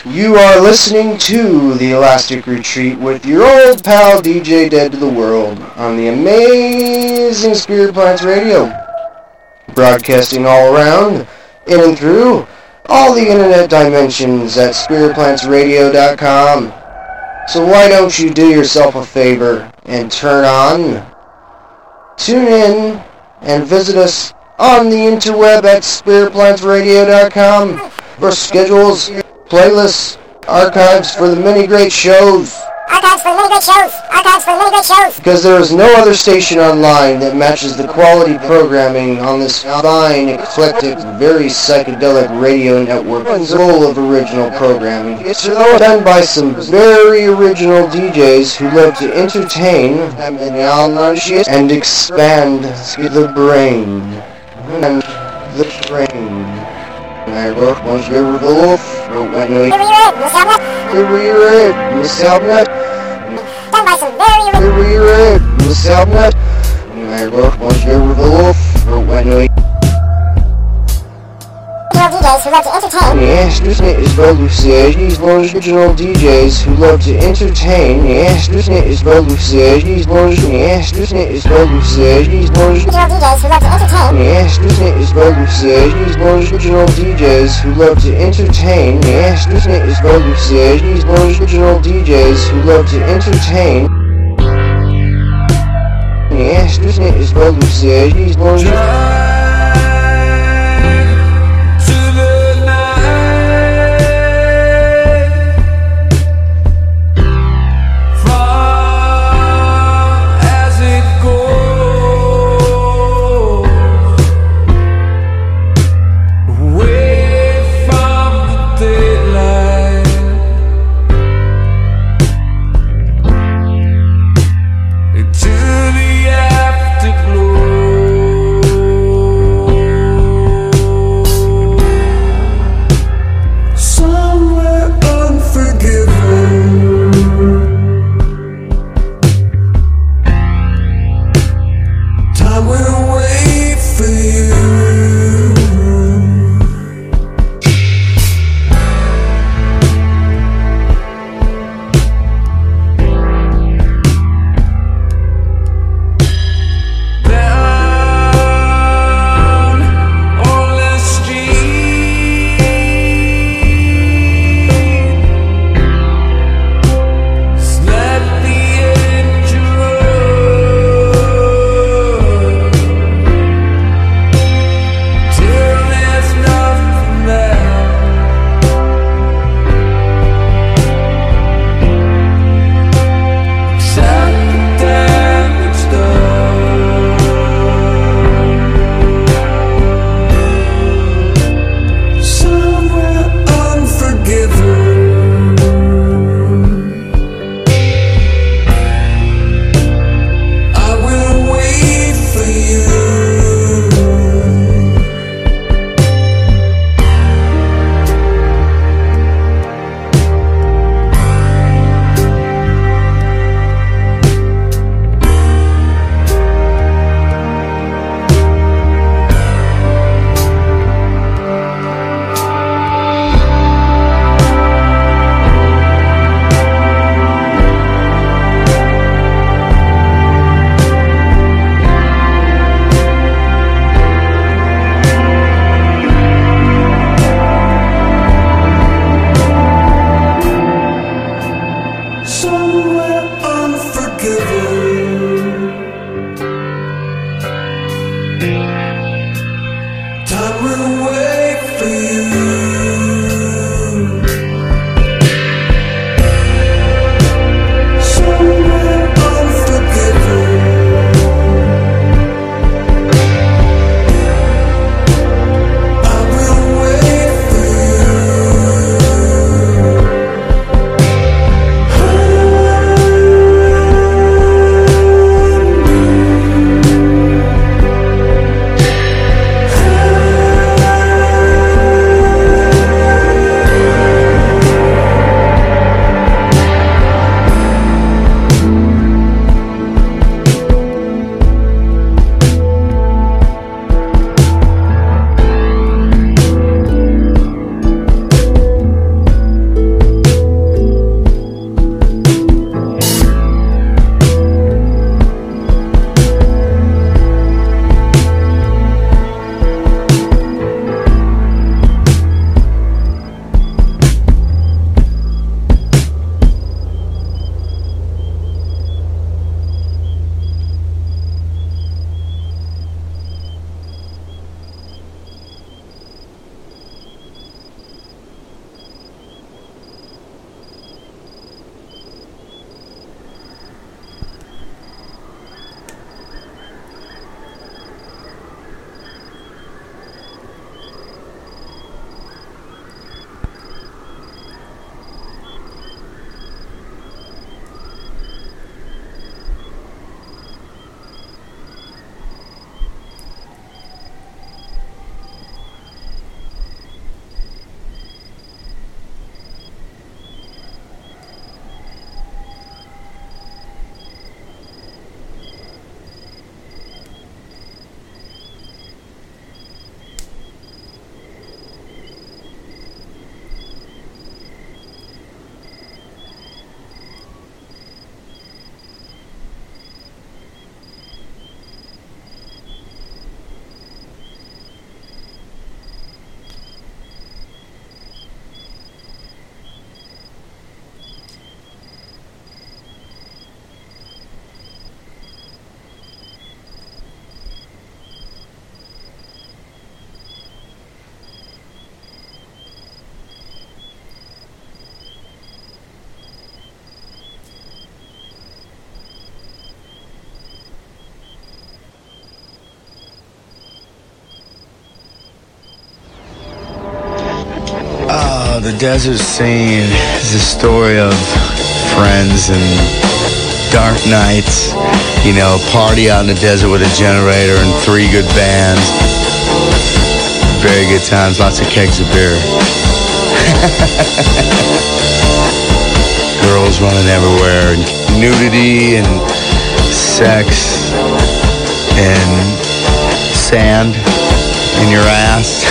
You are listening to The Elastic Retreat with your old pal DJ Dead to the World on the amazing Spirit Plants Radio. Broadcasting all around, in and through, all the internet dimensions at spiritplantsradio.com. So why don't you do yourself a favor and tune in, and visit us on the interweb at spiritplantsradio.com for schedules, playlists, archives for the many great shows. Because there is no other station online that matches the quality programming on this fine, eclectic, very psychedelic radio network full of original programming. It's done by some very original DJs who love to entertain and expand the brain. And the brain. Done by some very DJs who love to entertain. Yes, this is Belucid. These original DJs who love to entertain. Yes, this is Belucid. These yes, this is Belucid. These original DJs who love to entertain. Yes, this is Belucid. These original DJs who love to entertain. Yes, this is Belucid. These original DJs who love to entertain. Yes, this is Belucid. These The desert scene is a story of friends and dark nights. You know, party out in the desert with a generator and 3 good bands. Very good times, lots of kegs of beer. Girls running everywhere, nudity and sex and sand in your ass.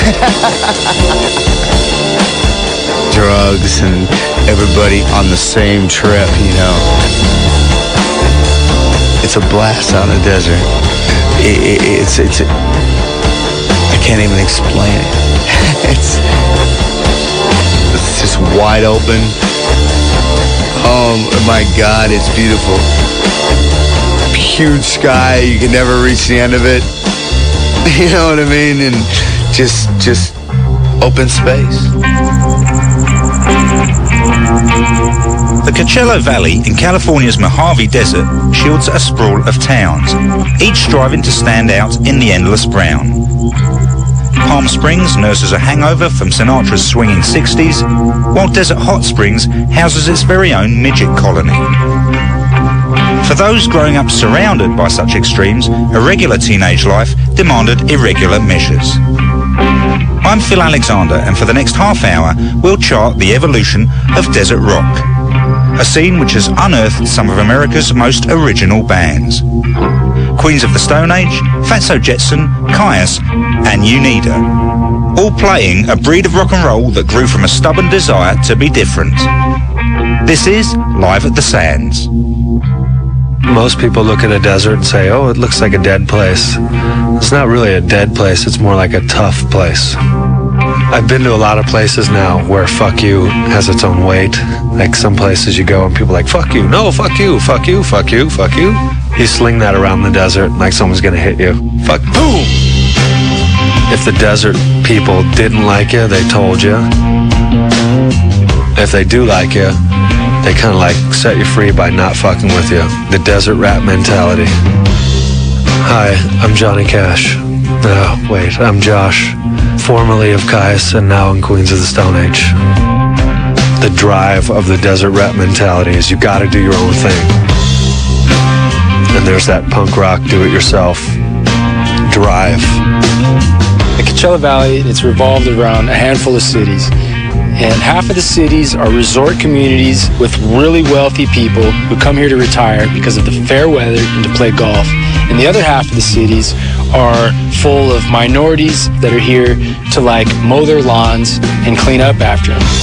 Drugs and everybody on the same trip, you know. It's a blast out in the desert. I can't even explain it. It's just wide open. Oh my God, it's beautiful. Huge sky, you can never reach the end of it. You know what I mean? And just open space. The Coachella Valley in California's Mojave Desert shields a sprawl of towns, each striving to stand out in the endless brown. Palm Springs nurses a hangover from Sinatra's swinging 60s, while Desert Hot Springs houses its very own midget colony. For those growing up surrounded by such extremes, irregular teenage life demanded irregular measures. I'm Phil Alexander, and for the next half hour, we'll chart the evolution of desert rock, a scene which has unearthed some of America's most original bands. Queens of the Stone Age, Fatso Jetson, Kyuss, and Unida, all playing a breed of rock and roll that grew from a stubborn desire to be different. This is Live at the Sands. Most people look at a desert and say, oh, it looks like a dead place. It's not really a dead place, it's more like a tough place. I've been to a lot of places now where fuck you has its own weight. Like some places you go and people are like, fuck you, no, fuck you, fuck you, fuck you, fuck you. You sling that around the desert like someone's gonna hit you. Fuck, boom! If the desert people didn't like you, they told you. If they do like you, they kind of like set you free by not fucking with you. The desert rat mentality. Hi, I'm Johnny Cash. Oh, wait, I'm Josh, formerly of Kyuss and now in Queens of the Stone Age. The drive of the desert rat mentality is you gotta do your own thing. And there's that punk rock do-it-yourself drive. The Coachella Valley, it's revolved around a handful of cities. And half of the cities are resort communities with really wealthy people who come here to retire because of the fair weather and to play golf. And the other half of the cities are full of minorities that are here to like mow their lawns and clean up after them.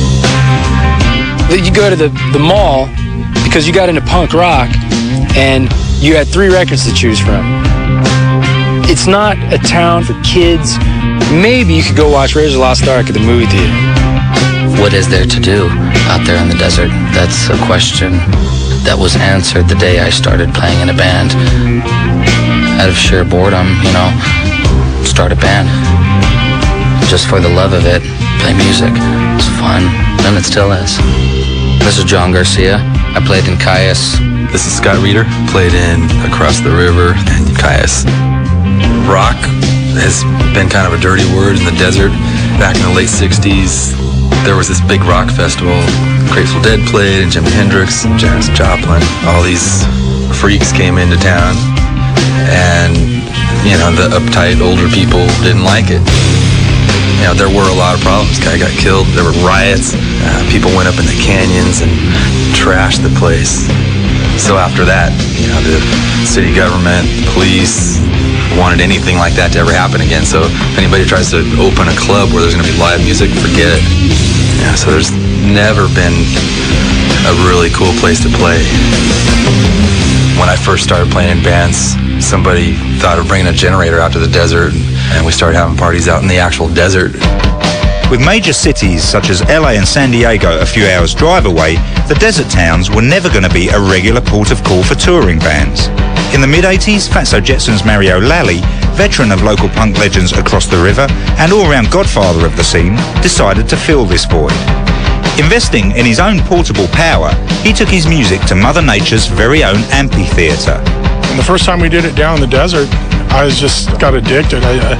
You go to the mall because you got into punk rock and you had 3 records to choose from. It's not a town for kids. Maybe you could go watch Raiders of the Lost Ark at the movie theater. What is there to do out there in the desert? That's a question that was answered the day I started playing in a band. Out of sheer boredom, you know, start a band. Just for the love of it, play music. It's fun, and it still is. This is John Garcia. I played in Kyuss. This is Scott Reeder. Played in Across the River and Kyuss. Rock has been kind of a dirty word in the desert. Back in the late 60s, there was this big rock festival. Grateful Dead played, and Jimi Hendrix, and Janis Joplin. All these freaks came into town, and, you know, the uptight older people didn't like it. You know, there were a lot of problems. Guy got killed. There were riots. People went up in the canyons and trashed the place. So after that, you know, the city government, police wanted anything like that to ever happen again. So if anybody tries to open a club where there's going to be live music, forget it. Yeah, so there's never been a really cool place to play. When I first started playing in bands, somebody thought of bringing a generator out to the desert, and we started having parties out in the actual desert. With major cities such as LA and San Diego a few hours' drive away, the desert towns were never going to be a regular port of call for touring bands. In the mid-80s, Fatso Jetson's Mario Lally, veteran of local punk legends Across the River and all-round godfather of the scene, decided to fill this void. Investing in his own portable power, he took his music to Mother Nature's very own amphitheater. And the first time we did it down in the desert, I just got addicted.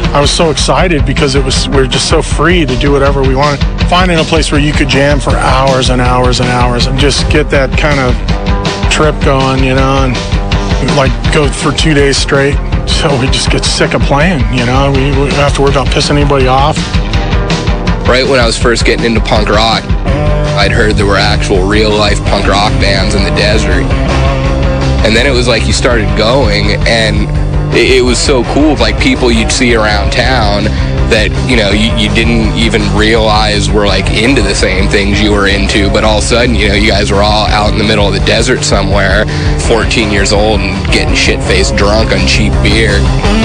I was so excited because we're just so free to do whatever we want. Finding a place where you could jam for hours and hours and hours and just get that kind of trip going, you know, and like go for 2 days straight. So we just get sick of playing, you know. We have to worry about pissing anybody off. Right when I was first getting into punk rock, I'd heard there were actual real-life punk rock bands in the desert. And then it was like you started going, and it was so cool, like people you'd see around town that, you know, you didn't even realize were like into the same things you were into, but all of a sudden, you know, you guys were all out in the middle of the desert somewhere, 14 years old and getting shit-faced drunk on cheap beer.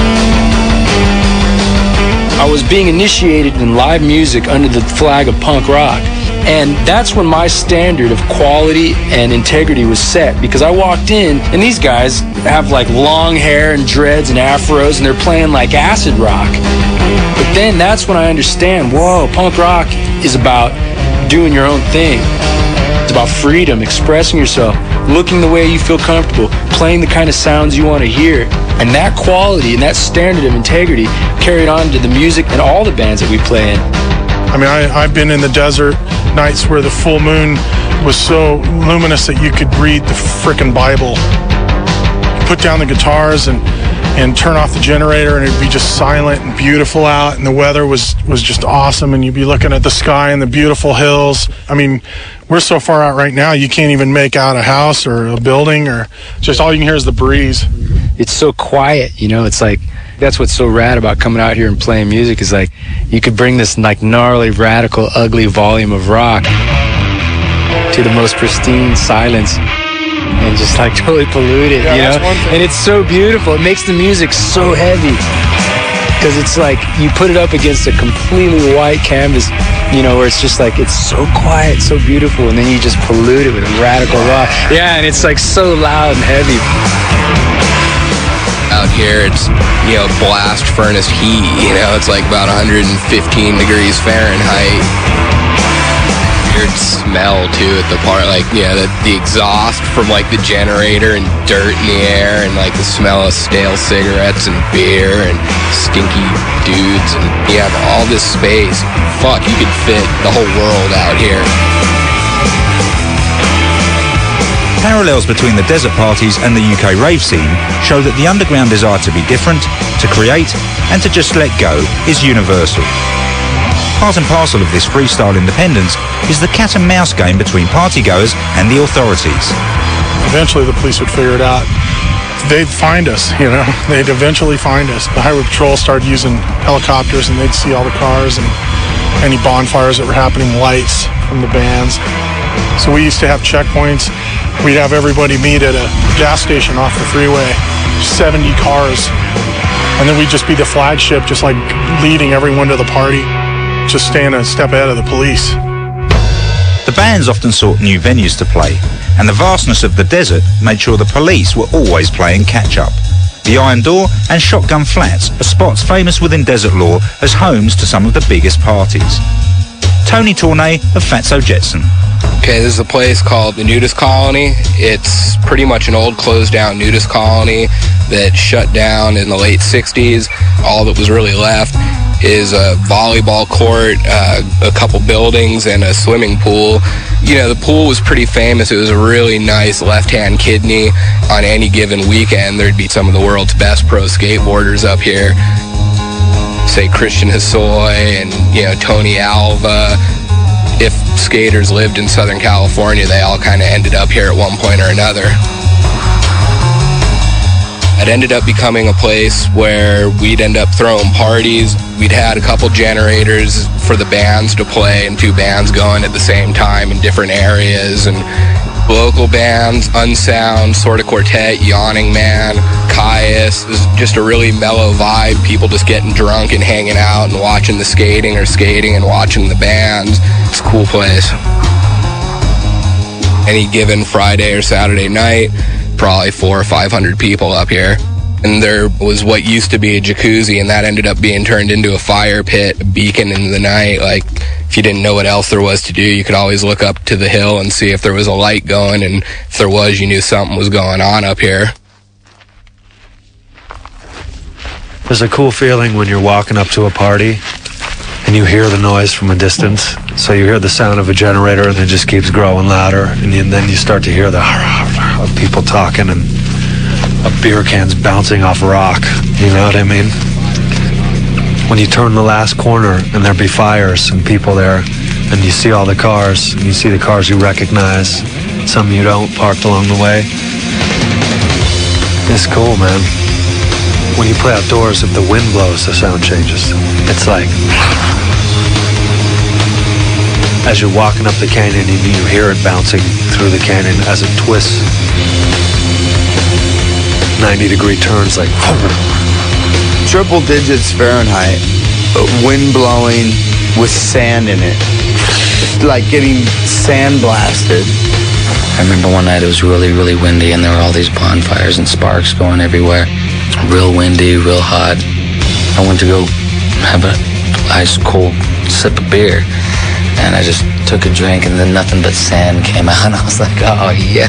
I was being initiated in live music under the flag of punk rock. And that's when my standard of quality and integrity was set, because I walked in and these guys have like long hair and dreads and afros and they're playing like acid rock. But then that's when I understand, whoa, punk rock is about doing your own thing. It's about freedom, expressing yourself, looking the way you feel comfortable, playing the kind of sounds you want to hear. And that quality and that standard of integrity carried on to the music and all the bands that we play in. I mean, I've been in the desert nights where the full moon was so luminous that you could read the frickin' Bible. You put down the guitars and turn off the generator and it'd be just silent and beautiful out, and the weather was just awesome, and you'd be looking at the sky and the beautiful hills. I mean, we're so far out right now you can't even make out a house or a building, or just all you can hear is the breeze. It's so quiet, you know. It's like, that's what's so rad about coming out here and playing music, is like you could bring this like gnarly, radical, ugly volume of rock to the most pristine silence and just like totally pollute it, you know? And it's so beautiful. It makes the music so heavy because it's like you put it up against a completely white canvas, you know, where it's just like, it's so quiet, so beautiful, and then you just pollute it with radical rock. Yeah, and it's like so loud and heavy. Out here, it's, you know, blast furnace heat, you know, it's like about 115 degrees Fahrenheit. Weird smell too at the part, like, yeah, the exhaust from like the generator and dirt in the air, and like the smell of stale cigarettes and beer and stinky dudes, and you have all this space. Fuck, you could fit the whole world out here. Parallels between the desert parties and the UK rave scene show that the underground desire to be different, to create, and to just let go is universal. Part and parcel of this freestyle independence is the cat and mouse game between partygoers and the authorities. Eventually the police would figure it out. They'd find us, you know, they'd eventually find us. The highway patrol started using helicopters, and they'd see all the cars and any bonfires that were happening, lights from the bands. So we used to have checkpoints. We'd have everybody meet at a gas station off the freeway, 70 cars. And then we'd just be the flagship, just like leading everyone to the party, just staying a step ahead of the police. The bands often sought new venues to play, and the vastness of the desert made sure the police were always playing catch-up. The Iron Door and Shotgun Flats are spots famous within desert lore as homes to some of the biggest parties. Tony Tournay of Fatso Jetson. Okay, this is a place called the Nudist Colony. It's pretty much an old closed-down nudist colony that shut down in the late 60s. All that was really left is a volleyball court, a couple buildings, and a swimming pool. You know, the pool was pretty famous. It was a really nice left-hand kidney. On any given weekend, there'd be some of the world's best pro skateboarders up here. Say Christian Hosoi and, you know, Tony Alva. If skaters lived in Southern California, they all kind of ended up here at one point or another. It ended up becoming a place where we'd end up throwing parties. We'd had a couple generators for the bands to play, and 2 bands going at the same time in different areas, and local bands, Unsound, Sort of Quartet, Yawning Man, Caius. It was just a really mellow vibe, people just getting drunk and hanging out and watching the skating, or skating and watching the bands. It's a cool place. Any given Friday or Saturday night, probably 400 or 500 people up here. And there was what used to be a jacuzzi, and that ended up being turned into a fire pit, a beacon in the night. Like, if you didn't know what else there was to do, you could always look up to the hill and see if there was a light going, and if there was, you knew something was going on up here. There's a cool feeling when you're walking up to a party and you hear the noise from a distance. So you hear the sound of a generator and it just keeps growing louder. And then you start to hear the of people talking and a beer can's bouncing off rock. You know what I mean? When you turn the last corner and there be fires and people there and you see all the cars and you see the cars you recognize, some you don't, parked along the way. It's cool, man. When you play outdoors, if the wind blows, the sound changes. It's like, as you're walking up the canyon, you hear it bouncing through the canyon as it twists. 90-degree turns, like. Triple digits Fahrenheit, wind blowing with sand in it. It's like getting sandblasted. I remember one night it was really, really windy and there were all these bonfires and sparks going everywhere. Real windy, real hot. I went to go have an ice cold sip of beer and I just took a drink and then nothing but sand came out and I was like, oh yeah.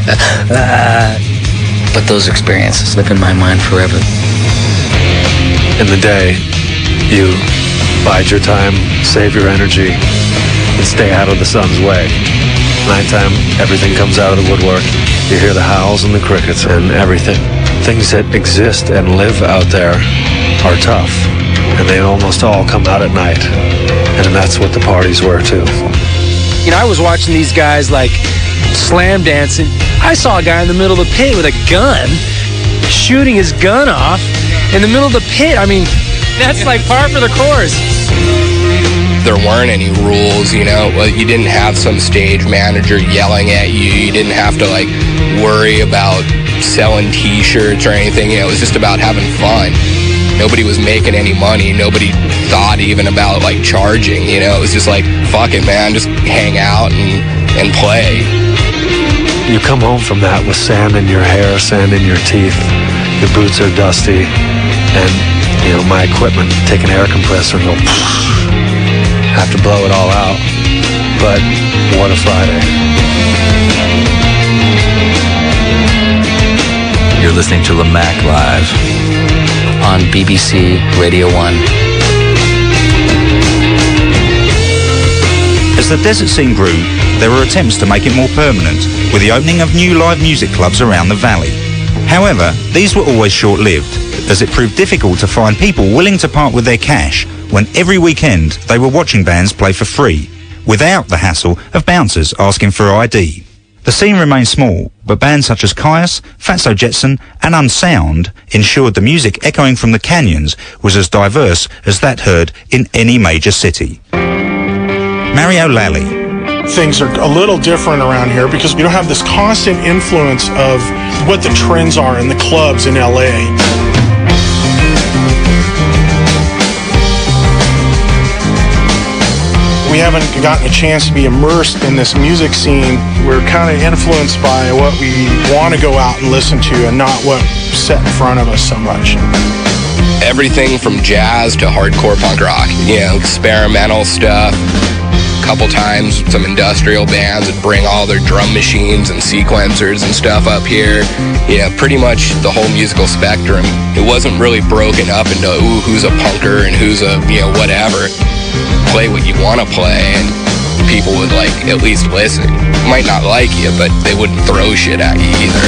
But those experiences live in my mind forever. In the day, you bide your time, save your energy, and stay out of the sun's way. Nighttime, everything comes out of the woodwork. You hear the howls and the crickets and everything. Things that exist and live out there are tough, and they almost all come out at night. And that's what the parties were too. You know, I was watching these guys like slam dancing. I saw a guy in the middle of the pit with a gun, shooting his gun off in the middle of the pit. I mean, that's like par for the course. There weren't any rules, you know. You didn't have some stage manager yelling at you. You didn't have to like worry about selling t-shirts or anything. You know, it was just about having fun. Nobody was making any money. Nobody thought even about like charging, you know. It was just like, fuck it, man, just hang out and play. You come home from that with sand in your hair, sand in your teeth. Your boots are dusty, and you know my equipment, take an air compressor and go have to blow it all out. But what a Friday. You're listening to Lamac Live on BBC Radio 1. As the desert scene grew, there were attempts to make it more permanent, with the opening of new live music clubs around the valley. However, these were always short-lived, as it proved difficult to find people willing to part with their cash when every weekend they were watching bands play for free, without the hassle of bouncers asking for ID. The scene remained small, but bands such as Caius, Fatso Jetson and Unsound ensured the music echoing from the canyons was as diverse as that heard in any major city. Mario Lally. Things are a little different around here because you don't have this constant influence of what the trends are in the clubs in LA. We haven't gotten a chance to be immersed in this music scene. We're kind of influenced by what we want to go out and listen to and not what's set in front of us so much. Everything from jazz to hardcore punk rock, you know, experimental stuff. Couple times some industrial bands would bring all their drum machines and sequencers and stuff up here. Yeah, pretty much the whole musical spectrum. It wasn't really broken up into who's a punker and who's a, you know, whatever. Play what you want to play and people would like at least listen. Might not like you, but they wouldn't throw shit at you either.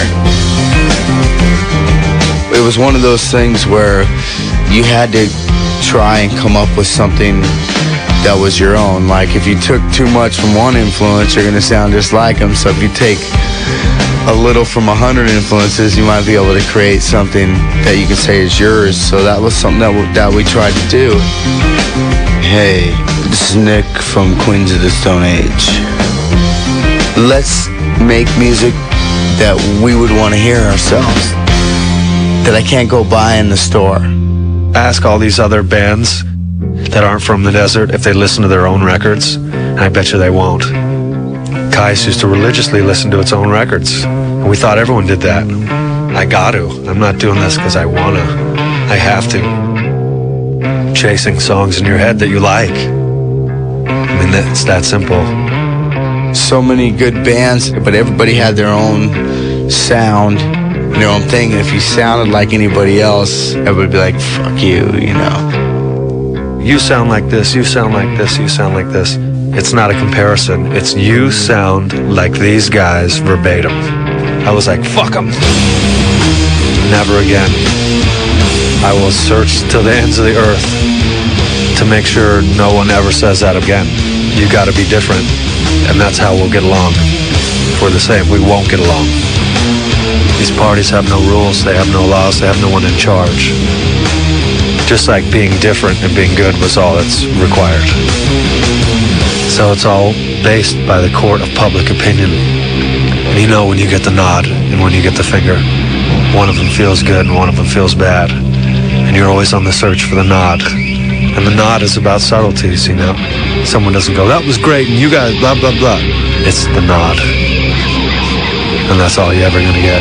It was one of those things where you had to try and come up with something that was your own. Like if you took too much from one influence, you're going to sound just like them. So if you take a little from 100 influences, you might be able to create something that you can say is yours. So that was something that we tried to do. Hey, this is Nick from Queens of the Stone Age. Let's make music that we would want to hear ourselves, that I can't go buy in the store. Ask all these other bands that aren't from the desert if they listen to their own records, and I bet you they won't. Caius used to religiously listen to its own records, and we thought everyone did that. I got to. I'm not doing this because I want to. I have to. Chasing songs in your head that you like. I mean, it's that simple. So many good bands, but everybody had their own sound. You know, I'm thinking if he sounded like anybody else, everybody would be like, fuck you, you know. You sound like this, you sound like this, you sound like this. It's not a comparison. It's you sound like these guys verbatim. I was like, fuck them. Never again. I will search to the ends of the earth to make sure no one ever says that again. You gotta be different, and that's how we'll get along. If we're the same, we won't get along. These parties have no rules, they have no laws, they have no one in charge. Just like being different and being good was all that's required. So it's all based by the court of public opinion. And you know when you get the nod and when you get the finger, one of them feels good and one of them feels bad. And you're always on the search for the nod. And the nod is about subtleties, you know. Someone doesn't go, that was great, and you guys, blah, blah, blah. It's the nod. And that's all you're ever going to get.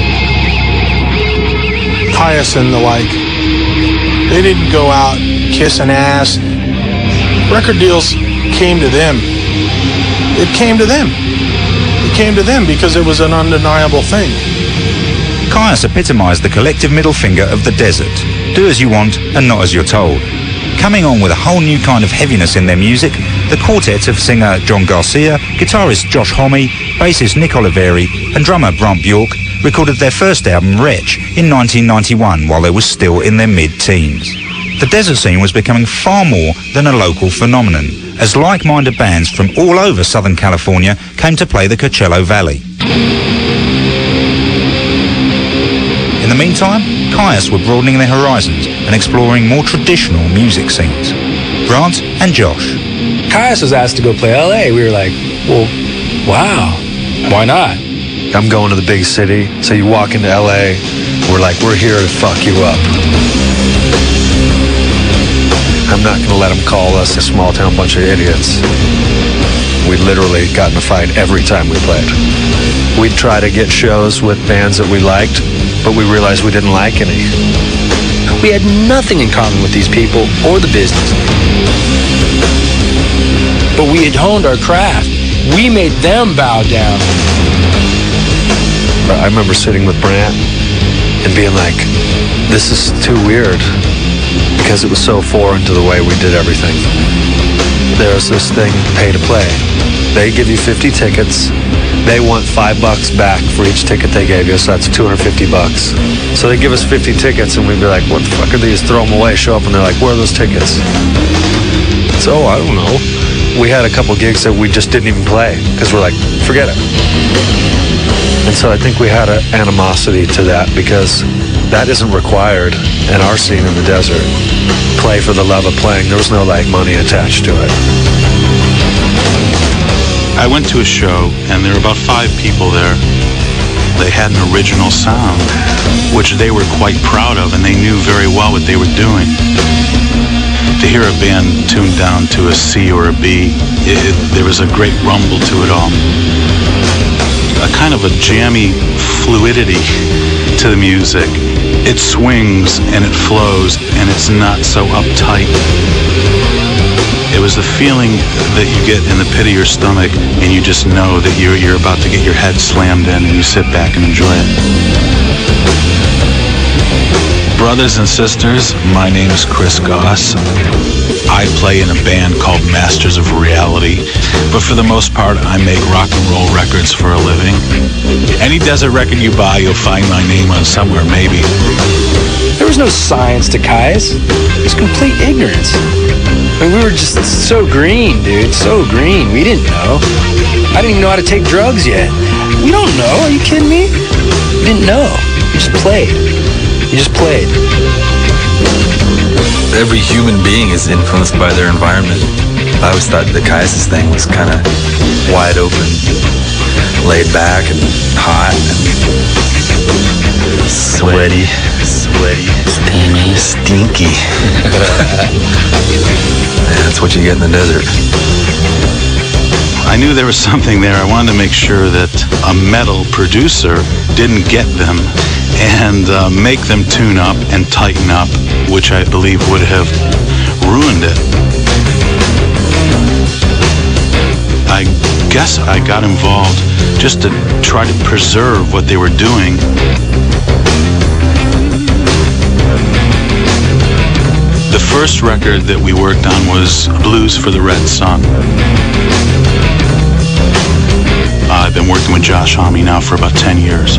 Pius and the like, they didn't go out kissing ass. Record deals came to them. It came to them. It came to them because it was an undeniable thing. Kyuss epitomised the collective middle finger of the desert. Do as you want and not as you're told. Coming on with a whole new kind of heaviness in their music, the quartet of singer John Garcia, guitarist Josh Homme, bassist Nick Oliveri and drummer Brant Bjork recorded their first album, Wretch, in 1991 while they were still in their mid-teens. The desert scene was becoming far more than a local phenomenon, as like-minded bands from all over Southern California came to play the Coachella Valley. In the meantime, Kyuss were broadening their horizons and exploring more traditional music scenes. Brant and Josh. Kyuss was asked to go play LA. We were like, well, wow, why not? I'm going to the big city. So you walk into LA, we're like, we're here to fuck you up. I'm not going to let them call us a small town bunch of idiots. We literally got in a fight every time we played. We'd try to get shows with bands that we liked, but we realized we didn't like any. We had nothing in common with these people or the business. But we had honed our craft. We made them bow down. I remember sitting with Brant and being like, this is too weird, because it was so foreign to the way we did everything. There's this thing, pay to play. They give you 50 tickets. They want $5 back for each ticket they gave you, so that's $250. So they give us 50 tickets, and we'd be like, what the fuck are these? Throw them away, show up, and they're like, where are those tickets? So, I don't know. We had a couple gigs that we just didn't even play, because we're like, forget it. And so I think we had an animosity to that, because that isn't required in our scene in the desert. Play for the love of playing. There was no like money attached to it. I went to a show and there were about 5 people there. They had an original sound, which they were quite proud of, and they knew very well what they were doing. To hear a band tuned down to a C or a B, there was a great rumble to it all. A kind of a jammy fluidity to the music. It swings and it flows and it's not so uptight. It was the feeling that you get in the pit of your stomach and you just know that you're about to get your head slammed in and you sit back and enjoy it. Brothers and sisters, my name is Chris Goss. I play in a band called Masters of Reality, but for the most part, I make rock and roll records for a living. Any desert record you buy, you'll find my name on somewhere, maybe. There was no science to Kyuss. It was complete ignorance. I mean, we were just so green, dude, so green. We didn't know. I didn't even know how to take drugs yet. You don't know, are you kidding me? You didn't know. You just played. You just played. Every human being is influenced by their environment. I always thought the Kyuss thing was kind of wide open, laid back and hot and sweaty, stinky. That's what you get in the desert. I knew there was something there. I wanted to make sure that a metal producer didn't get them and make them tune up and tighten up, which I believe would have ruined it. I got yes, I got involved just to try to preserve what they were doing. The first record that we worked on was Blues for the Red Sun. I've been working with Josh Homme now for about 10 years.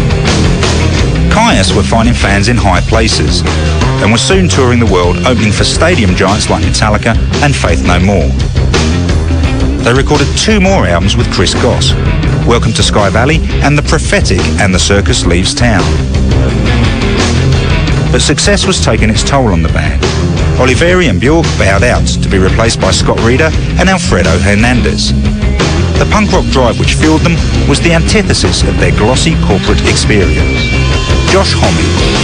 Kyuss were finding fans in high places and were soon touring the world, opening for stadium giants like Metallica and Faith No More. They recorded 2 more albums with Chris Goss, Welcome to Sky Valley and The Prophetic and the Circus Leaves Town. But success was taking its toll on the band. Oliveri and Bjork bowed out to be replaced by Scott Reeder and Alfredo Hernandez. The punk rock drive which fueled them was the antithesis of their glossy corporate experience. Josh Homme.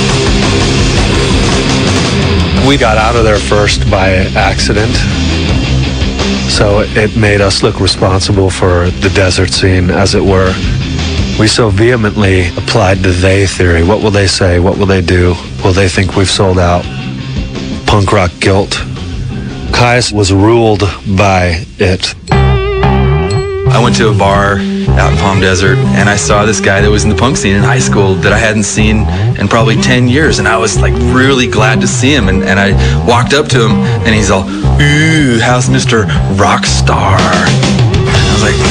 We got out of there first by accident, so it made us look responsible for the desert scene, as it were. We so vehemently applied the they theory. What will they say? What will they do? Will they think we've sold out? Punk rock guilt. Kyuss was ruled by it. I went to a bar out in Palm Desert, and I saw this guy that was in the punk scene in high school that I hadn't seen in probably 10 years, and I was like really glad to see him, and I walked up to him, and he's all, "Ooh, how's Mr. Rockstar?" And I was like,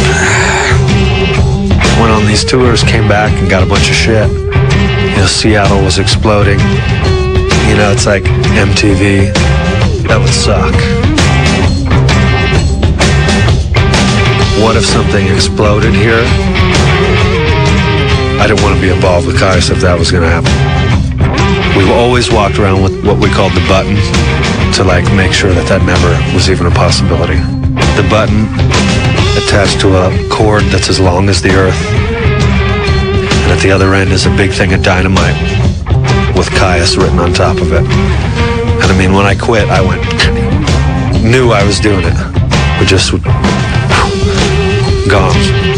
Went on these tours, came back and got a bunch of shit. You know, Seattle was exploding. You know, it's like MTV. That would suck. What if something exploded here? I didn't want to be involved with Kyuss if that was going to happen. We've always walked around with what we called the button to like make sure that never was even a possibility. The button attached to a cord that's as long as the earth, and at the other end is a big thing of dynamite with Kyuss written on top of it. And I mean, when I quit, I knew I was doing it, but just gone.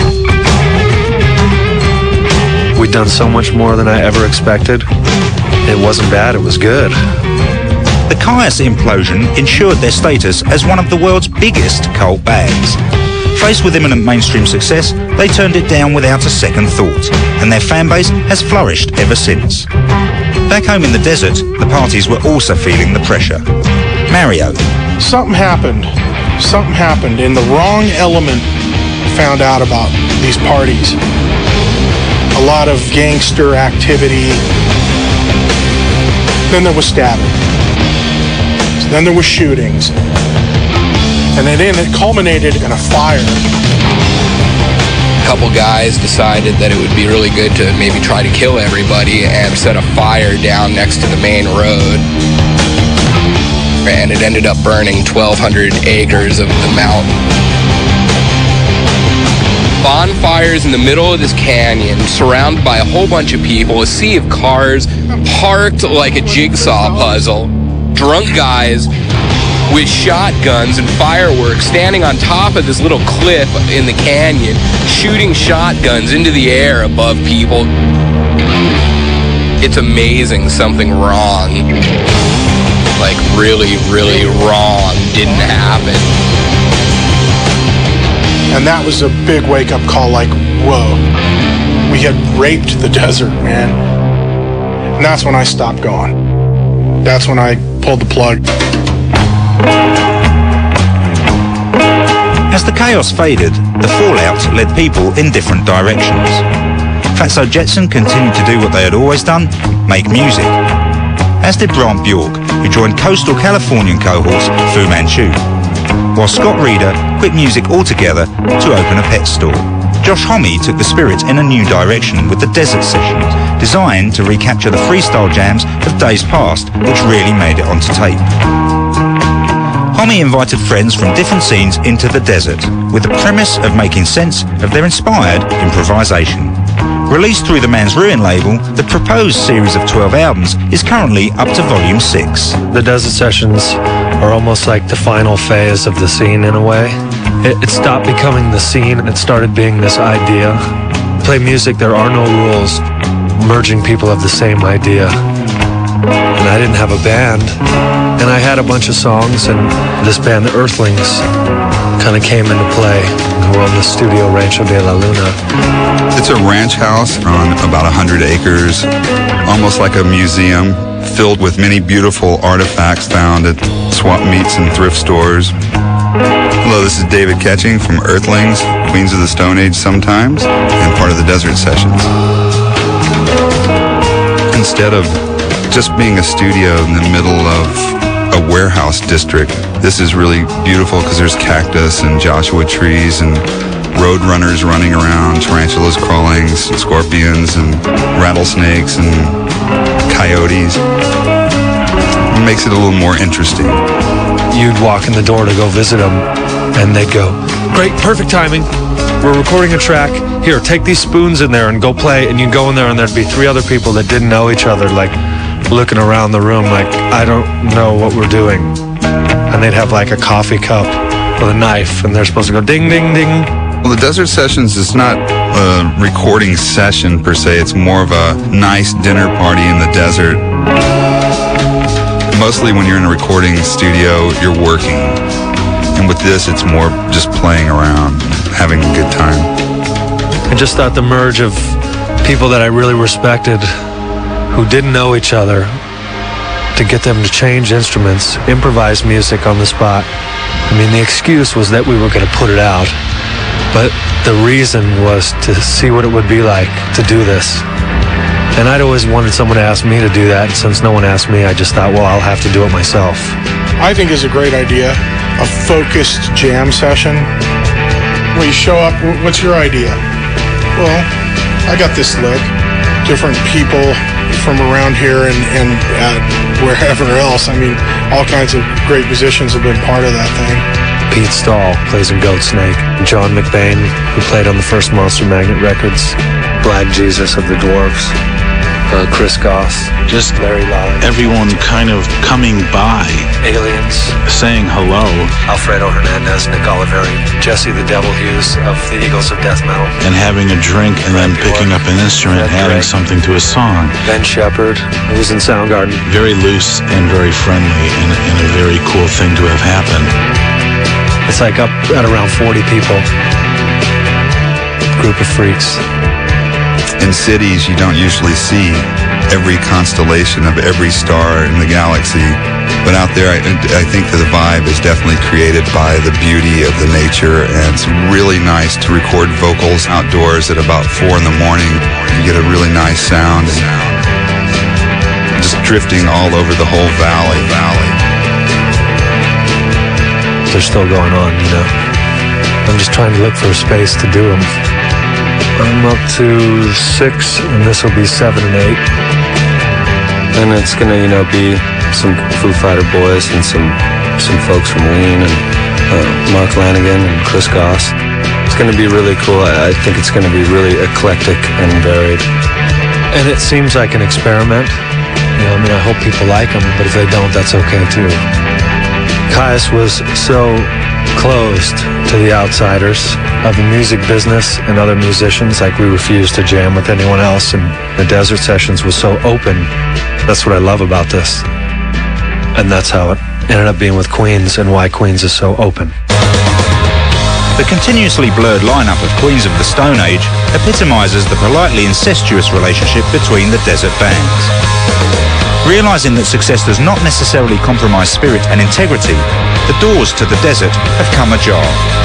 We'd done so much more than I ever expected. It wasn't bad, it was good. The Kyuss implosion ensured their status as one of the world's biggest cult bands. Faced with imminent mainstream success, they turned it down without a second thought, and their fanbase has flourished ever since. Back home in the desert, the parties were also feeling the pressure. Mario. Something happened, and the wrong element found out about these parties. A lot of gangster activity. Then there was stabbing. Then there was shootings. And then it culminated in a fire. A couple guys decided that it would be really good to maybe try to kill everybody and set a fire down next to the main road. And it ended up burning 1,200 acres of the mountain. Bonfires in the middle of this canyon, surrounded by a whole bunch of people, a sea of cars, parked like a jigsaw puzzle. Drunk guys with shotguns and fireworks standing on top of this little cliff in the canyon, shooting shotguns into the air above people. It's amazing something wrong, like really, really wrong, didn't happen. And that was a big wake-up call, like, whoa, we had raped the desert, man. And that's when I stopped going. That's when I pulled the plug. As the chaos faded, the fallout led people in different directions. Fatso Jetson continued to do what they had always done, make music. As did Brant Bjork, who joined coastal Californian cohorts Fu Manchu, while Scott Reeder quit music altogether to open a pet store. Josh Homme took the spirit in a new direction with the Desert Sessions, designed to recapture the freestyle jams of days past, which really made it onto tape. Homme invited friends from different scenes into the desert, with the premise of making sense of their inspired improvisation. Released through the Man's Ruin label, the proposed series of 12 albums is currently up to Volume 6. The Desert Sessions are almost like the final phase of the scene in a way. It stopped becoming the scene and it started being this idea. Play music, there are no rules, merging people of the same idea. and I didn't have a band, and I had a bunch of songs, and this band, the Earthlings, kind of came into play, who owned the studio Rancho de la Luna. It's a ranch house on about 100 acres, almost like a museum, filled with many beautiful artifacts found at swap meets and thrift stores. Hello, this is David Ketching from Earthlings, Queens of the Stone Age sometimes, and part of the Desert Sessions. Instead of just being a studio in the middle of a warehouse district, this is really beautiful because there's cactus and Joshua trees and road runners running around, tarantulas crawling, scorpions and rattlesnakes and coyotes. It makes it a little more interesting. You'd walk in the door to go visit them, and they'd go, "Great, perfect timing. We're recording a track. Here, take these spoons in there and go play." And you'd go in there, and there'd be 3 other people that didn't know each other, like looking around the room like, "I don't know what we're doing." And they'd have like a coffee cup with a knife, and they're supposed to go ding, ding, ding. Well, the Desert Sessions is not a recording session per se. It's more of a nice dinner party in the desert. Mostly when you're in a recording studio, you're working. And with this, it's more just playing around, having a good time. I just thought the merge of people that I really respected who didn't know each other, to get them to change instruments, improvise music on the spot. I mean, the excuse was that we were going to put it out, but the reason was to see what it would be like to do this. And I'd always wanted someone to ask me to do that, and since no one asked me, I just thought, well, I'll have to do it myself. I think is a great idea, a focused jam session. When you show up, what's your idea? Well, I got this lick. Different people from around here and wherever else. I mean, all kinds of great musicians have been part of that thing. Pete Stahl plays in Goatsnake. John McBain, who played on the first Monster Magnet records. Black Jesus of the Dwarves. Chris Goss. Just Larry Lodge. everyone kind of coming by, Aliens. saying hello. Alfredo Hernandez, Nick Oliveri, Jesse the Devil Hughes of the Eagles of Death Metal. And having a drink and then picking up an instrument, adding something to a song. Ben Shepard, who was in Soundgarden. Very loose and very friendly, and a very cool thing to have happened. It's like up at around 40 people. Group of freaks. In cities, you don't usually see every constellation of every star in the galaxy. But out there, I think that the vibe is definitely created by the beauty of the nature, and it's really nice to record vocals outdoors at about 4 in the morning. You get a really nice sound, and just drifting all over the whole valley. They're still going on, you know. I'm just trying to look for a space to do them. I'm up to 6, and this will be 7 and 8. And it's gonna, you know, be some Foo Fighter boys and some folks from Lean and Mark Lanigan and Chris Goss. It's gonna be really cool. I think it's gonna be really eclectic and varied. And it seems like an experiment. You know, I mean, I hope people like them, but if they don't, that's okay too. Kyuss was so closed to the outsiders of the music business and other musicians. Like, we refused to jam with anyone else, and the Desert Sessions was so open. That's what I love about this. And that's how it ended up being with Queens, and why Queens is so open. The continuously blurred lineup of Queens of the Stone Age epitomizes the politely incestuous relationship between the desert bands. Realizing that success does not necessarily compromise spirit and integrity, the doors to the desert have come ajar.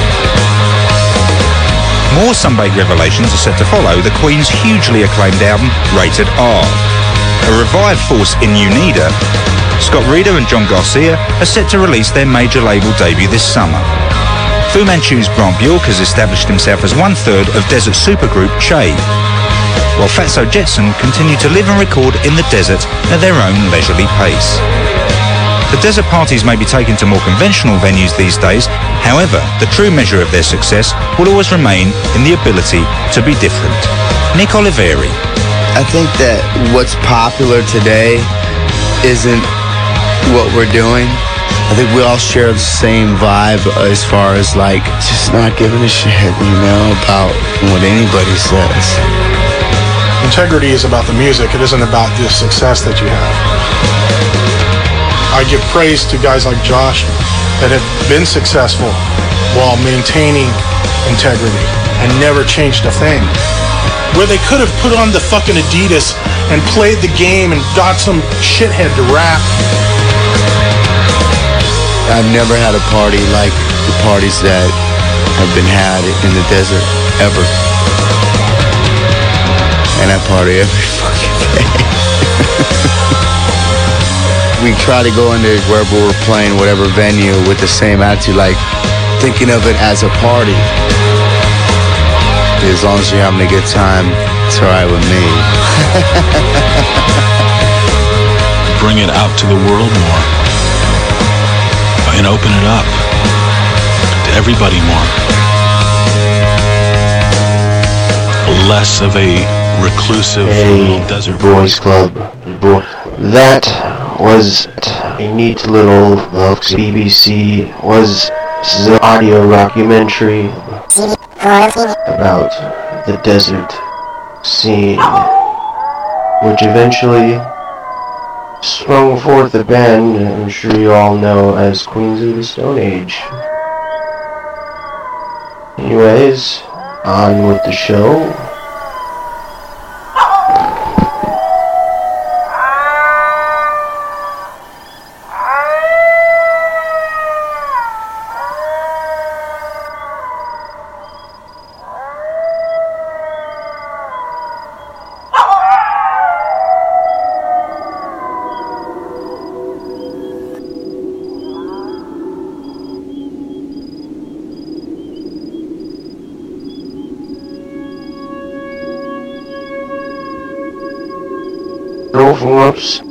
More Sunbaked revelations are set to follow the Queen's hugely acclaimed album, Rated R. A revived force in Unida, Scott Reeder and John Garcia are set to release their major label debut this summer. Fu Manchu's Grant Bjork has established himself as 1/3 of desert supergroup Shade, while Fatso Jetson continue to live and record in the desert at their own leisurely pace. The desert parties may be taken to more conventional venues these days. However, the true measure of their success will always remain in the ability to be different. Nick Oliveri. I think that what's popular today isn't what we're doing. I think we all share the same vibe as far as, like, just not giving a shit, you know, about what anybody says. Integrity is about the music. It isn't about the success that you have. I give praise to guys like Josh that have been successful while maintaining integrity and never changed a thing. Where they could have put on the fucking Adidas and played the game and got some shithead to rap. I've never had a party like the parties that have been had in the desert, ever. And I party every fucking day. We try to go into wherever we're playing, whatever venue, with the same attitude, like thinking of it as a party. As long as you're having a good time, it's all right with me. Bring it out to the world more. And open it up to everybody more. Less of a reclusive little desert boys club. That was a neat little BBC was an audio documentary about the desert scene, which eventually sprung forth a band I'm sure you all know as Queens of the Stone Age. Anyways, on with the show. Whoops.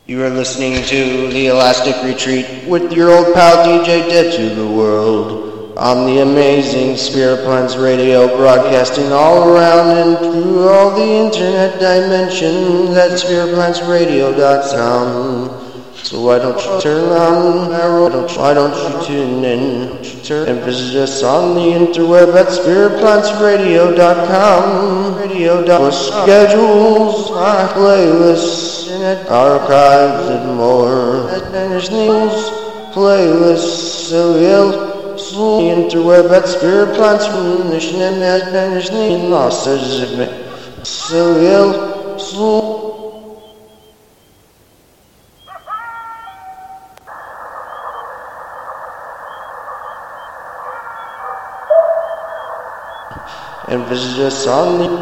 You are listening to The Elastic Retreat with your old pal DJ Dead to the World on the amazing Spirit Plants Radio, broadcasting all around and through all the internet dimensions at spiritplantsradio.com. So why don't you turn on, why don't you tune in, and visit us on the interweb at spiritplantsradio.com. For schedules, playlists, archives, and more. News, playlists, so the interweb at spiritplantsradio.com. And visit us on the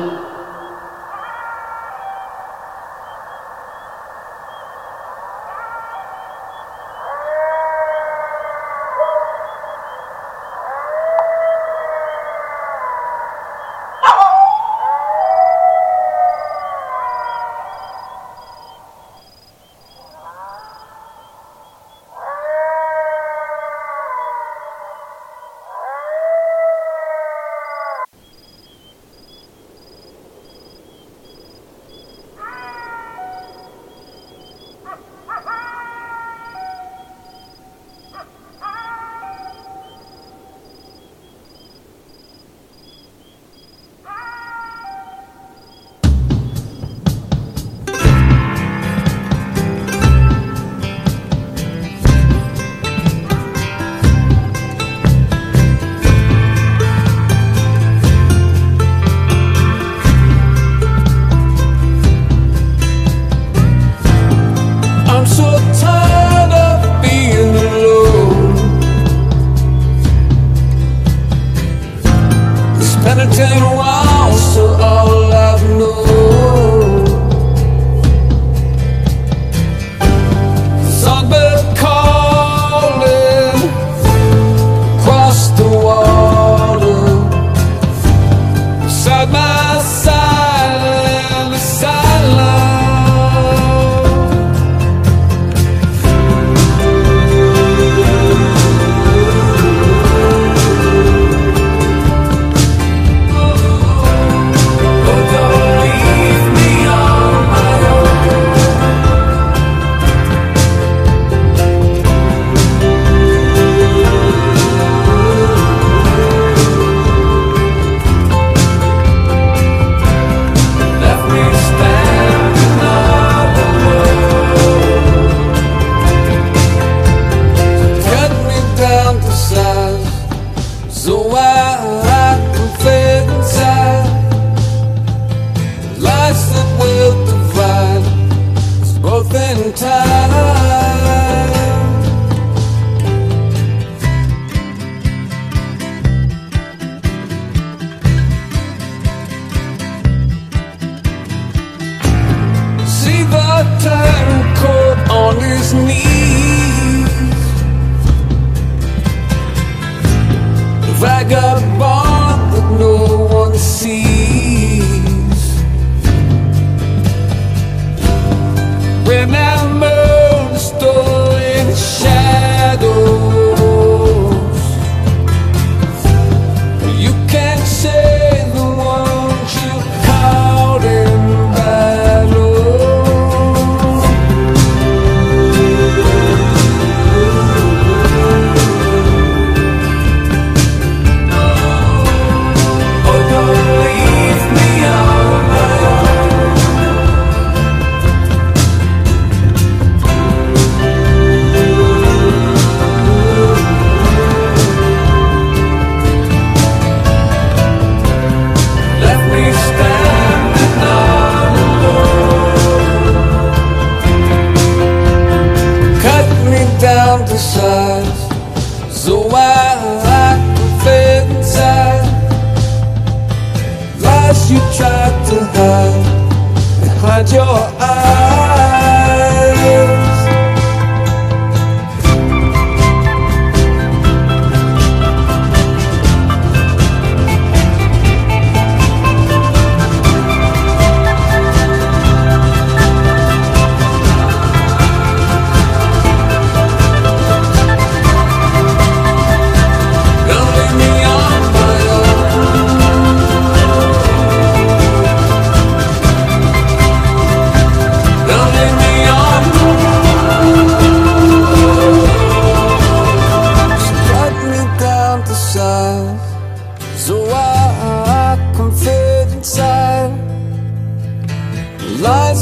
Remember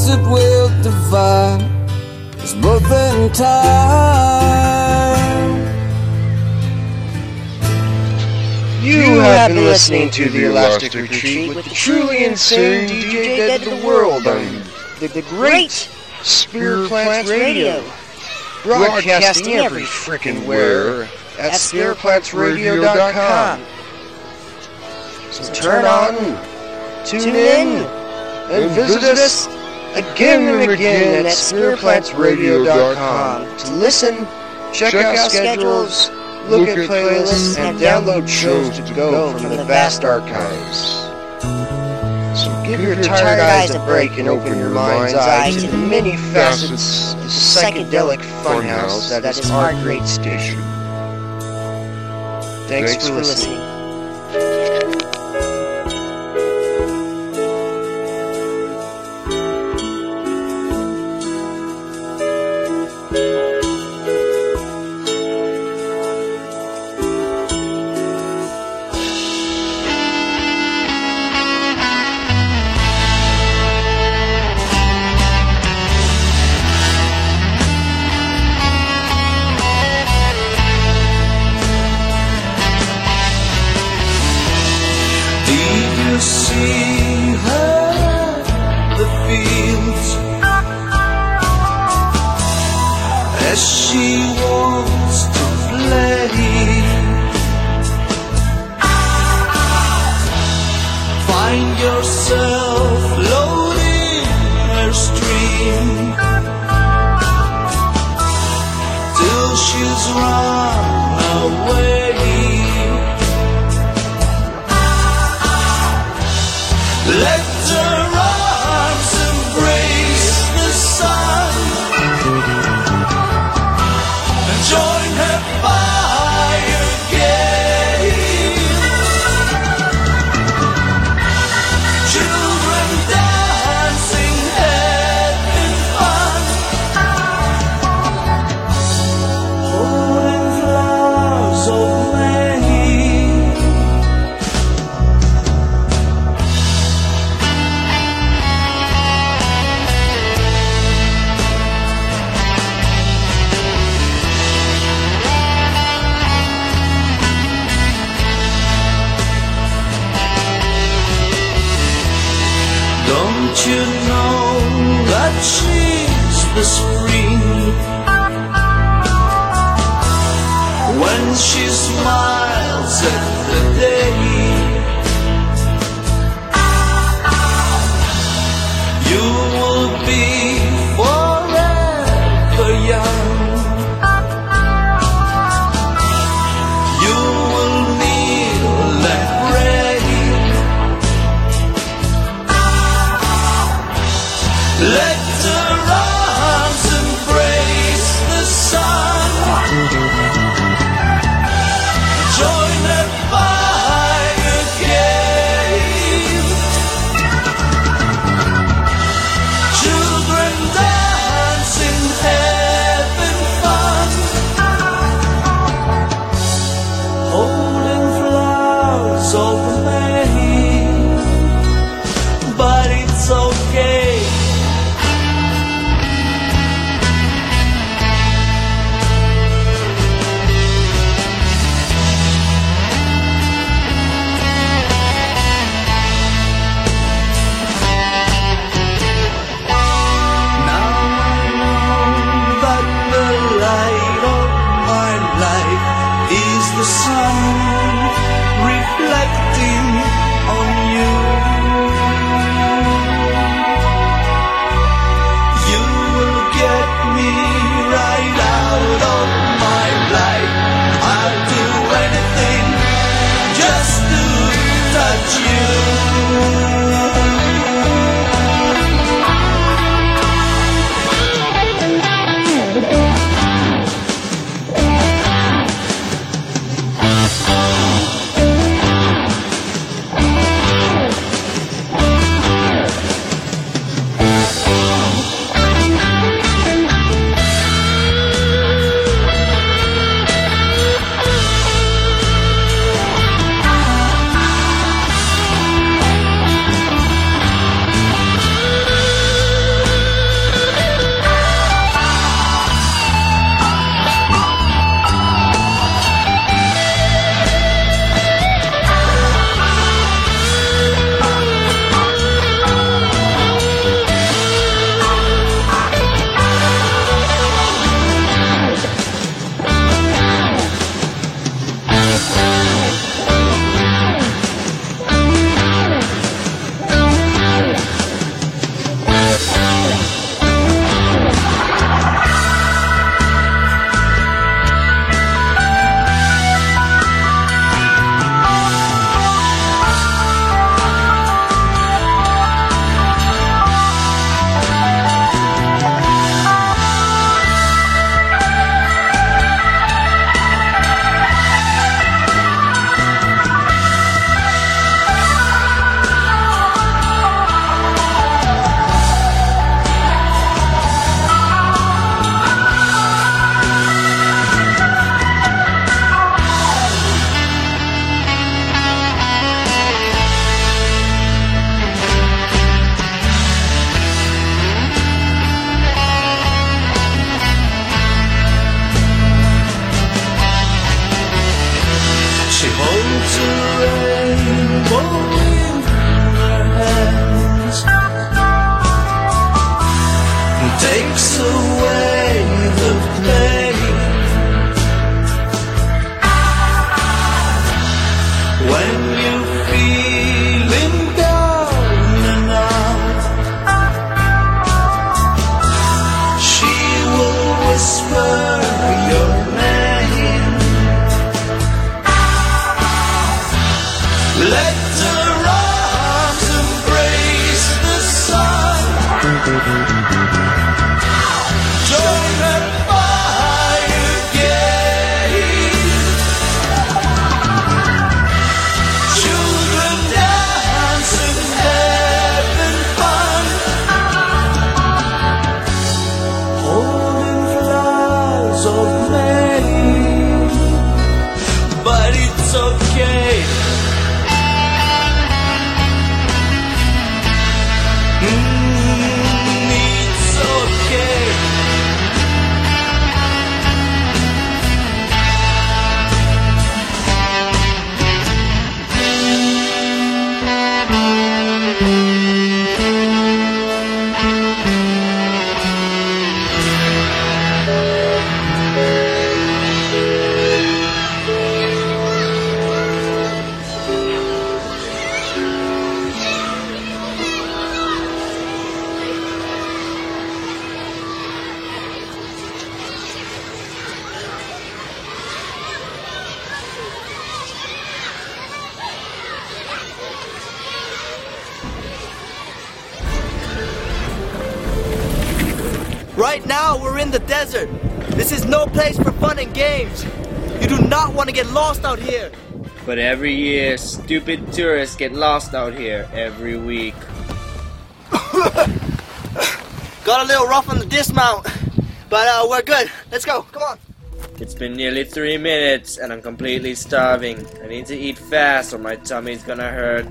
force that will divide us both in time. You have been listening to The Elastic Retreat with the truly insane DJ Dead to the World on the great Spirit Plants Radio. Broadcasting every frickin' where at spiritplantsradio.com. So turn on, tune in, and visit us again and again at spiritplantsradio.com to listen, check out schedules, look at playlists, and download shows to go from the vast archives. So give your tired eyes a break and open your mind's eye to the many facets of the psychedelic funhouse that is our great station. Thanks for listening. See her, the fields, as she wants to play. Find yourself floating her stream till she's run away. Let her arms embrace the sun and join her fire again. Children dancing, having fun, holding flowers of May. Don't you know that she's the spring? When she smiles at the day, you will be forever young. You will kneel and pray. Let her arms embrace the sun. Join her fire again. Children dancing, having fun, holding flowers of May. But it's okay, Right now, we're in the desert. This is no place for fun and games. You do not want to get lost out here. But every year, stupid tourists get lost out here every week. Got a little rough on the dismount, but we're good. Let's go. Come on. It's been nearly 3 minutes, and I'm completely starving. I need to eat fast, or my tummy's gonna hurt.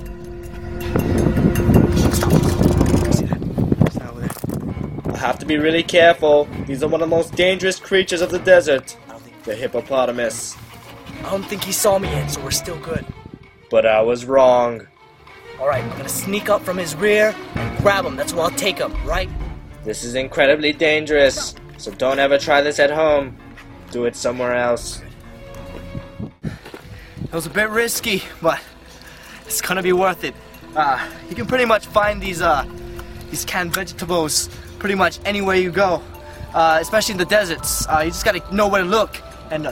I have to be really careful. These are one of the most dangerous creatures of the desert. The hippopotamus. I don't think he saw me yet, so we're still good. But I was wrong. Alright, I'm gonna sneak up from his rear and grab him. That's where I'll take him, right? This is incredibly dangerous, so don't ever try this at home. Do it somewhere else. It was a bit risky, but it's gonna be worth it. You can pretty much find these canned vegetables pretty much anywhere you go, especially in the deserts. You just gotta know where to look. And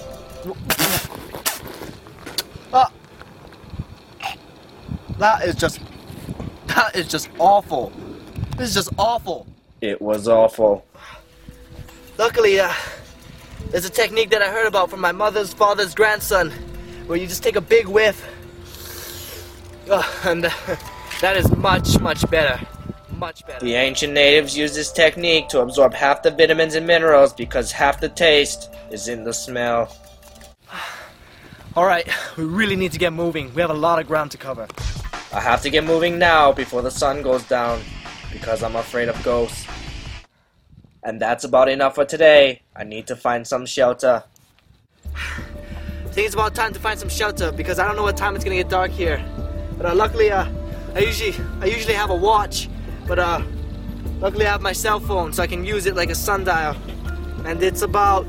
that is just awful. This is just awful. It was awful. Luckily, there's a technique that I heard about from my mother's father's grandson, where you just take a big whiff, and that is much, much better. Much better. The ancient natives used this technique to absorb half the vitamins and minerals because half the taste is in the smell. Alright, we really need to get moving. We have a lot of ground to cover. I have to get moving now before the sun goes down, because I'm afraid of ghosts. And that's about enough for today. I need to find some shelter. I think it's about time to find some shelter, because I don't know what time it's gonna get dark here. But luckily, I usually have a watch. But luckily I have my cell phone, so I can use it like a sundial. And it's about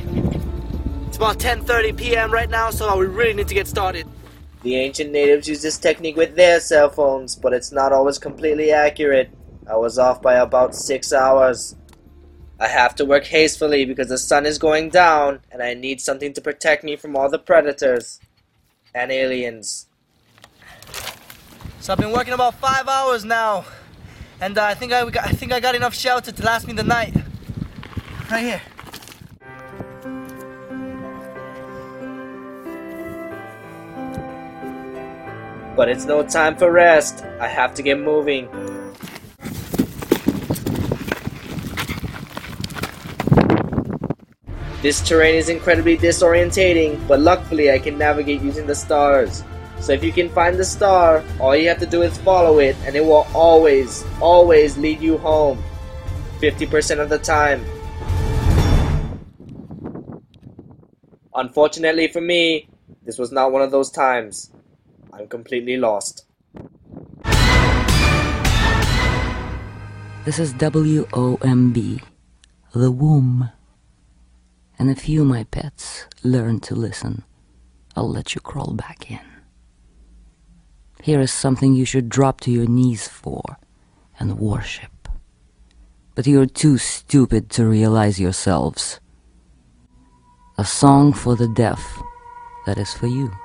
10:30 p.m. right now, so we really need to get started. The ancient natives use this technique with their cell phones, but it's not always completely accurate. I was off by about 6 hours. I have to work hastily because the sun is going down, and I need something to protect me from all the predators and aliens. So I've been working about 5 hours now. And I think I got enough shelter to last me the night. Right here. But it's no time for rest. I have to get moving. This terrain is incredibly disorientating, but luckily I can navigate using the stars. So if you can find the star, all you have to do is follow it, and it will always, always lead you home. 50% of the time. Unfortunately for me, this was not one of those times. I'm completely lost. This is WOMB, the womb. And if you, my pets, learn to listen, I'll let you crawl back in. Here is something you should drop to your knees for and worship. But you're too stupid to realize yourselves. A song for the deaf that is for you.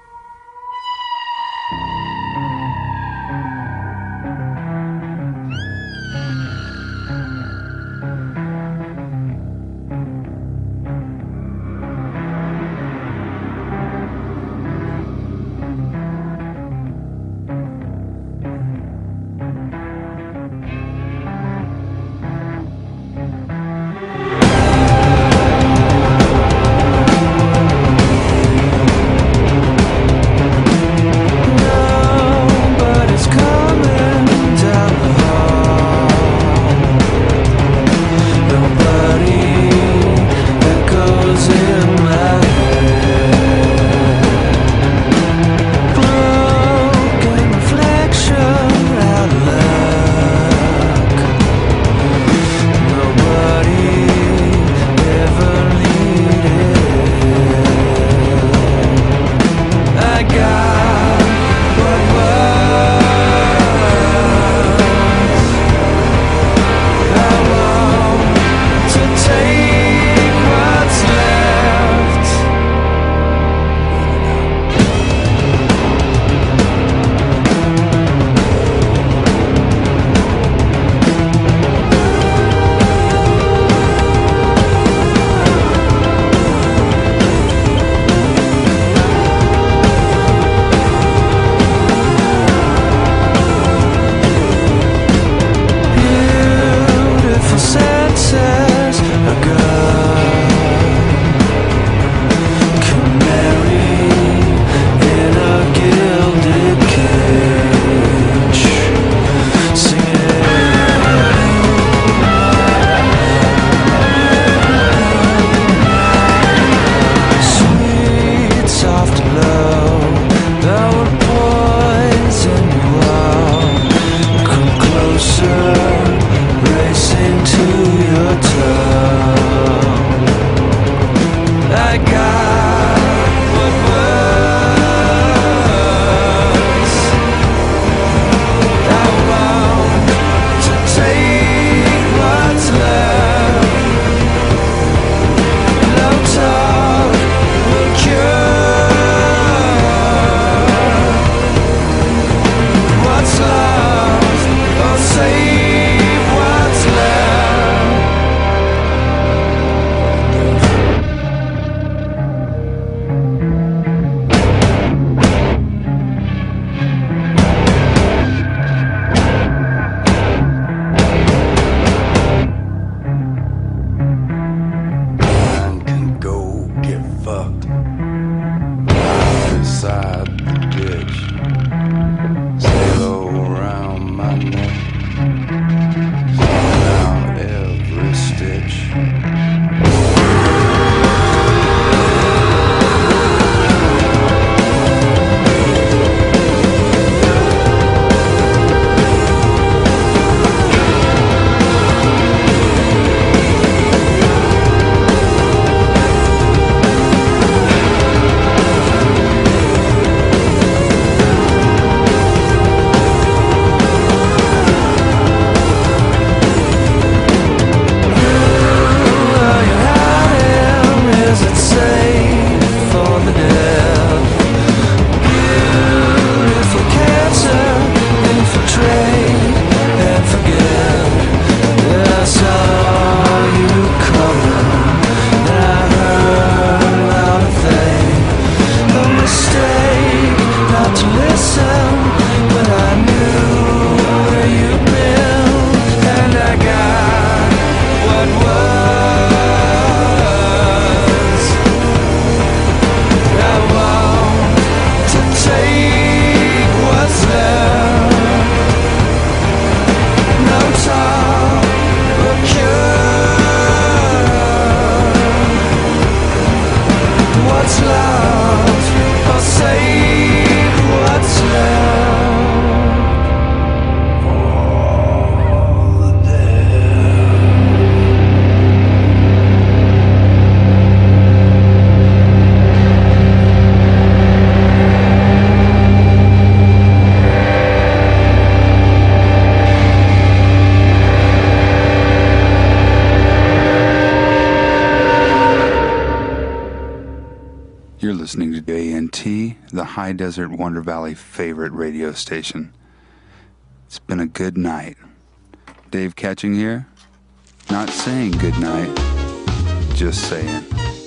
You're listening to ANT, the High Desert Wonder Valley favorite radio station. It's been a good night. Dave Catching here. Not saying good night, just saying.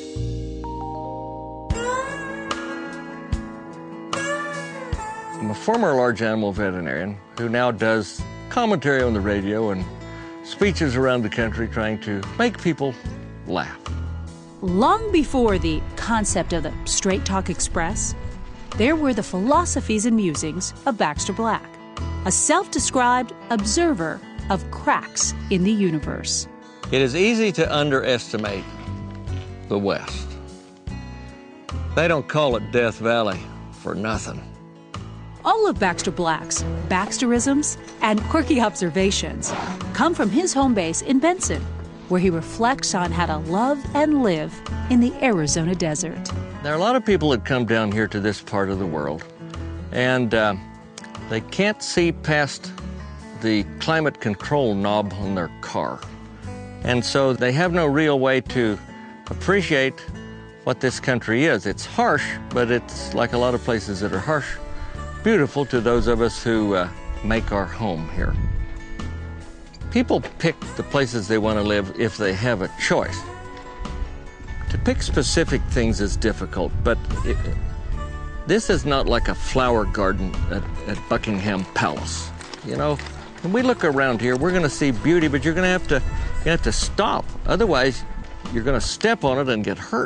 I'm a former large animal veterinarian who now does commentary on the radio and speeches around the country trying to make people laugh. Long before the concept of the Straight Talk Express, there were the philosophies and musings of Baxter Black, a self-described observer of cracks in the universe. It is easy to underestimate the West. They don't call it Death Valley for nothing. All of Baxter Black's Baxterisms and quirky observations come from his home base in Benson, where he reflects on how to love and live in the Arizona desert. There are a lot of people that come down here to this part of the world, and they can't see past the climate control knob on their car. And so they have no real way to appreciate what this country is. It's harsh, but it's like a lot of places that are harsh, beautiful to those of us who make our home here. People pick the places they want to live if they have a choice. To pick specific things is difficult, but this is not like a flower garden at Buckingham Palace. You know, when we look around here, we're going to see beauty, but you're going to have to stop. Otherwise, you're going to step on it and get hurt.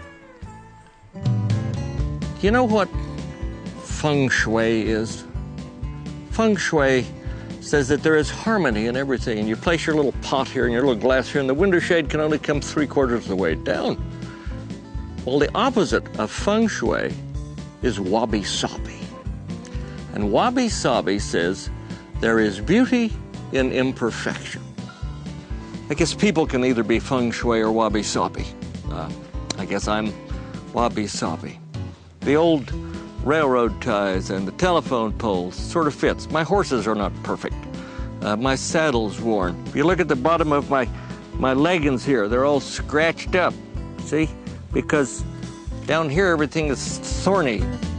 You know what feng shui is? Feng shui says that there is harmony in everything, and you place your little pot here and your little glass here, and the window shade can only come 3/4 of the way down. Well, the opposite of feng shui is wabi-sabi. And wabi-sabi says there is beauty in imperfection. I guess people can either be feng shui or wabi-sabi. I guess I'm wabi-sabi. The old railroad ties and the telephone poles sort of fits. My horses are not perfect. My saddle's worn. If you look at the bottom of my leggings here, they're all scratched up. See? Because down here everything is thorny.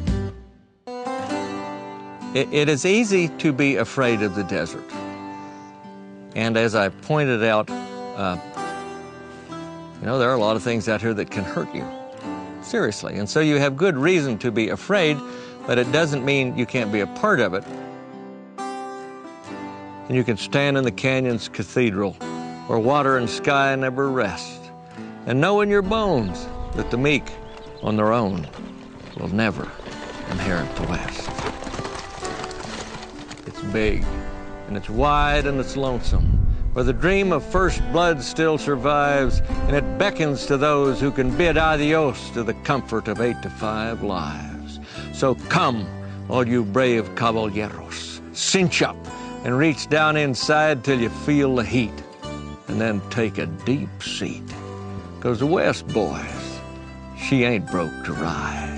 It is easy to be afraid of the desert. And as I pointed out, there are a lot of things out here that can hurt you. Seriously. And so you have good reason to be afraid, but it doesn't mean you can't be a part of it. And you can stand in the canyon's cathedral, where water and sky never rest, and know in your bones that the meek on their own will never inherit the West. It's big, and it's wide, and it's lonesome, where the dream of first blood still survives, and it beckons to those who can bid adios to the comfort of 8 to 5 lives. So come, all you brave caballeros, cinch up and reach down inside till you feel the heat, and then take a deep seat. 'Cause the West, boys, she ain't broke to ride.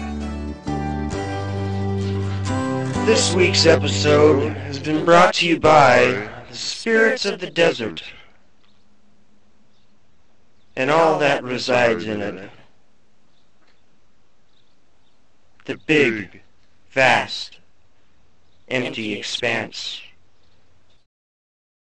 This week's episode has been brought to you by the spirits of the desert and all that resides in it. The big, vast, empty expanse.